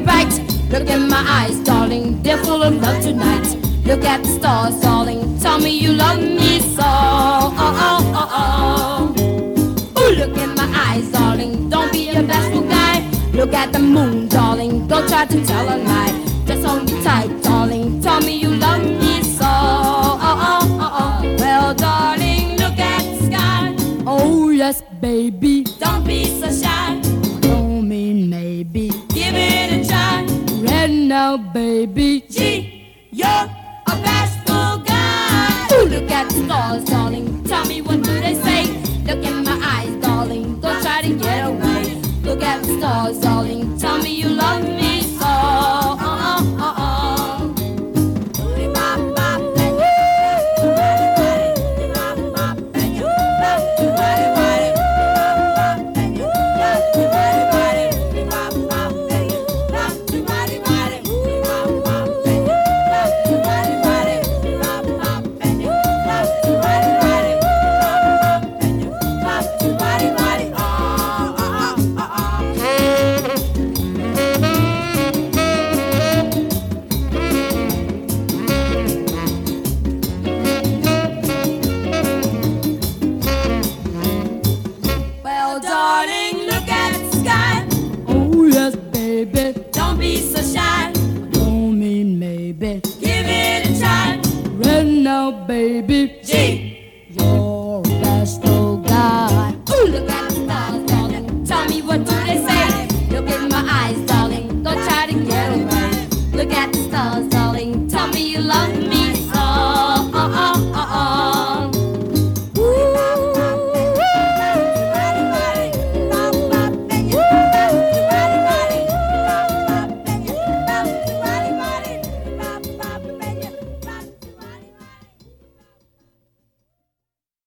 bright. Look in my eyes, darling, they're full of love tonight. Look at the stars, darling, tell me you love me so. Oh, oh, oh, oh. Ooh, look in my eyes, darling, don't be a bashful guy. Look at the moon, darling, don't try to tell a lie. Just hold me tight, darling, tell me you love me so. Oh, oh, oh, oh. Well, darling, look at the sky. Oh, yes, baby, don't be so shy. Don't mean maybe, give it a try. Right now, baby, gee, you're a bashful guy. Ooh, look at the stars, darling, tell me what do they say. Look in my eyes, darling, don't try to get away. Look at the stars, darling, tell me you love